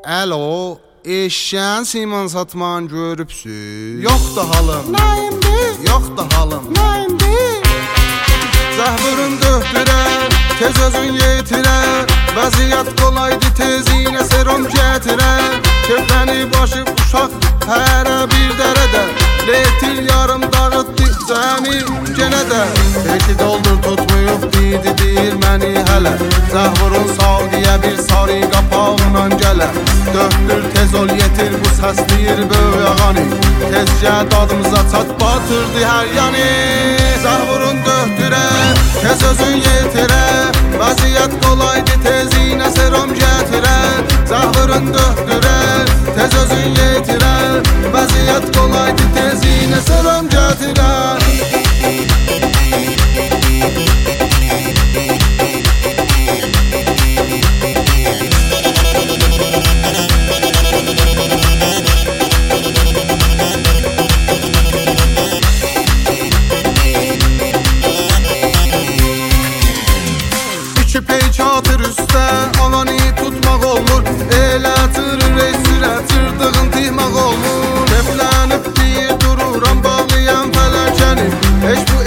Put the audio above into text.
Alo, eşşən Siman satman görübsüz? Yox da halım. Nəyimdir? Yox da halım. Nəyimdir? Zəhvurun döhdürər, tez özün yetirər. Vəziyyət qolaydı tez iynə serum gətirər. Köfəni başı uşaq hərə bir dərədə. Letil yarım dağıtdı cəmi genə də. Peki doldur tutmuyub didi deyir məni hələ. Zəhvurun sağ deyə bir sarı qapağla gələ. Döhdür tez ol yetir bu səsləyir böyük ağani. Tezcə dadımıza çat batırdı hər yanı. Zəhvurun döhdürər, tez özün yetirər. Vəziyyət qolaydı tez iynə serum gətirər. Zəhvurun döhdürər, tez özün yetirər. Vəziyyət qolaydı tez iynə serum gətirər. Çatır üstə, avani tutmaq olmur. Elə tırır, sürə tırdığın tihmaq olmur. Keflənib deyir dururam, bağlayan fələkəni. Heç bu